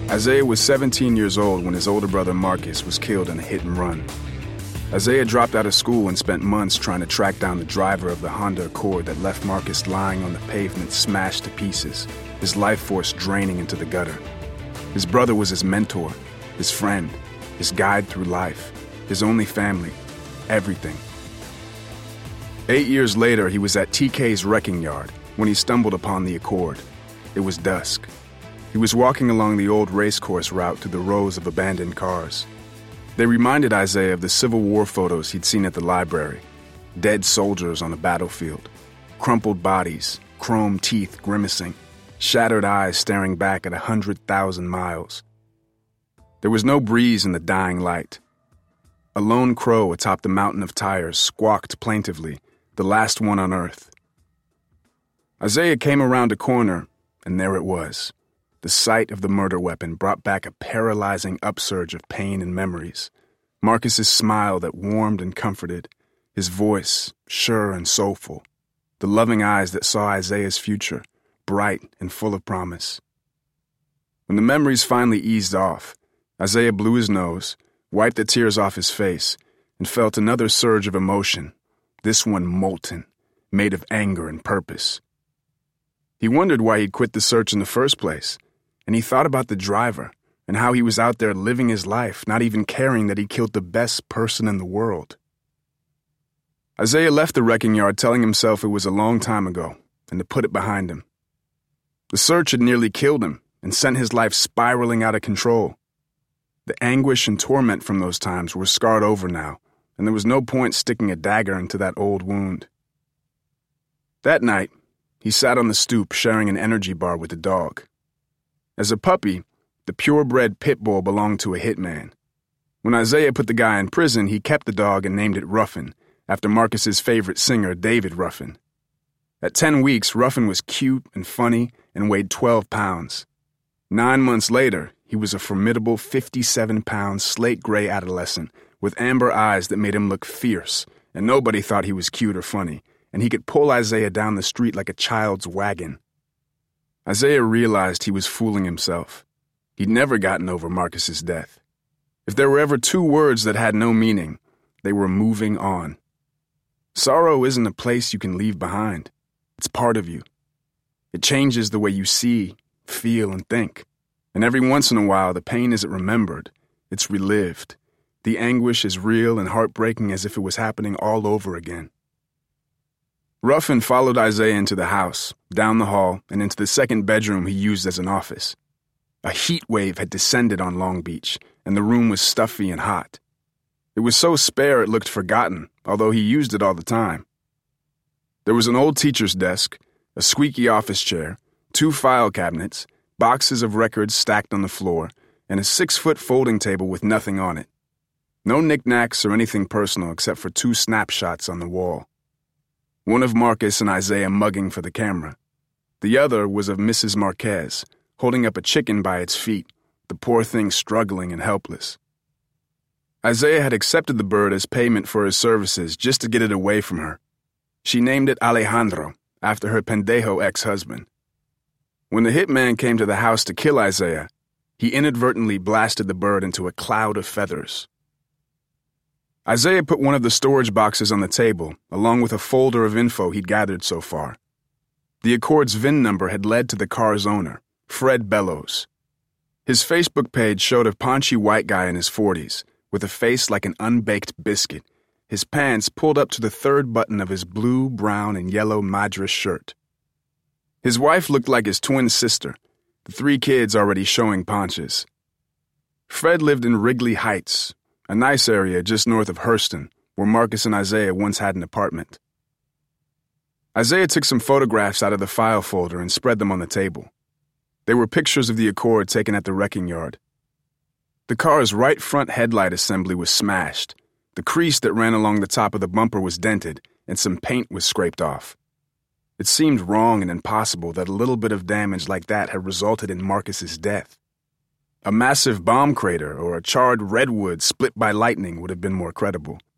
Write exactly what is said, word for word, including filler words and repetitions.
Isaiah was seventeen years old when his older brother Marcus was killed in a hit and run. Isaiah dropped out of school and spent months trying to track down the driver of the Honda Accord that left Marcus lying on the pavement smashed to pieces, his life force draining into the gutter. His brother was his mentor, his friend, his guide through life, his only family, everything. Eight years later, he was at T K's wrecking yard when he stumbled upon the Accord. It was dusk. He was walking along the old racecourse route through the rows of abandoned cars. They reminded Isaiah of the Civil War photos he'd seen at the library. Dead soldiers on the battlefield, crumpled bodies, chrome teeth grimacing, shattered eyes staring back at a hundred thousand miles. There was no breeze in the dying light. A lone crow atop the mountain of tires squawked plaintively, the last one on Earth. Isaiah came around a corner, and there it was. The sight of the murder weapon brought back a paralyzing upsurge of pain and memories. Marcus's smile that warmed and comforted, his voice sure and soulful, the loving eyes that saw Isaiah's future, bright and full of promise. When the memories finally eased off, Isaiah blew his nose, wiped the tears off his face, and felt another surge of emotion, this one molten, made of anger and purpose. He wondered why he'd quit the search in the first place, and he thought about the driver and how he was out there living his life, not even caring that he killed the best person in the world. Isaiah left the wrecking yard telling himself it was a long time ago and to put it behind him. The search had nearly killed him and sent his life spiraling out of control. The anguish and torment from those times were scarred over now, and there was no point sticking a dagger into that old wound. That night, he sat on the stoop sharing an energy bar with the dog. As a puppy, the purebred pit bull belonged to a hitman. When Isaiah put the guy in prison, he kept the dog and named it Ruffin, after Marcus's favorite singer, David Ruffin. At ten weeks, Ruffin was cute and funny and weighed twelve pounds. Nine months later, he was a formidable fifty-seven pound slate-gray adolescent with amber eyes that made him look fierce, and nobody thought he was cute or funny, and he could pull Isaiah down the street like a child's wagon. Isaiah realized he was fooling himself. He'd never gotten over Marcus's death. If there were ever two words that had no meaning, they were moving on. Sorrow isn't a place you can leave behind. It's part of you. It changes the way you see, feel, and think. And every once in a while, the pain isn't remembered. It's relived. The anguish is real and heartbreaking as if it was happening all over again. Ruffin followed Isaiah into the house, down the hall, and into the second bedroom he used as an office. A heat wave had descended on Long Beach, and the room was stuffy and hot. It was so spare it looked forgotten, although he used it all the time. There was an old teacher's desk, a squeaky office chair, two file cabinets, boxes of records stacked on the floor, and a six-foot folding table with nothing on it. No knickknacks or anything personal except for two snapshots on the wall. One of Marcus and Isaiah mugging for the camera. The other was of Missus Marquez, holding up a chicken by its feet, the poor thing struggling and helpless. Isaiah had accepted the bird as payment for his services just to get it away from her. She named it Alejandro, after her pendejo ex-husband. When the hitman came to the house to kill Isaiah, he inadvertently blasted the bird into a cloud of feathers. Isaiah put one of the storage boxes on the table, along with a folder of info he'd gathered so far. The Accord's V I N number had led to the car's owner, Fred Bellows. His Facebook page showed a paunchy white guy in his forties, with a face like an unbaked biscuit, his pants pulled up to the third button of his blue, brown, and yellow Madras shirt. His wife looked like his twin sister, the three kids already showing paunches. Fred lived in Wrigley Heights, a nice area just north of Hurston, where Marcus and Isaiah once had an apartment. Isaiah took some photographs out of the file folder and spread them on the table. They were pictures of the Accord taken at the wrecking yard. The car's right front headlight assembly was smashed. The crease that ran along the top of the bumper was dented, and some paint was scraped off. It seemed wrong and impossible that a little bit of damage like that had resulted in Marcus's death. A massive bomb crater or a charred redwood split by lightning would have been more credible.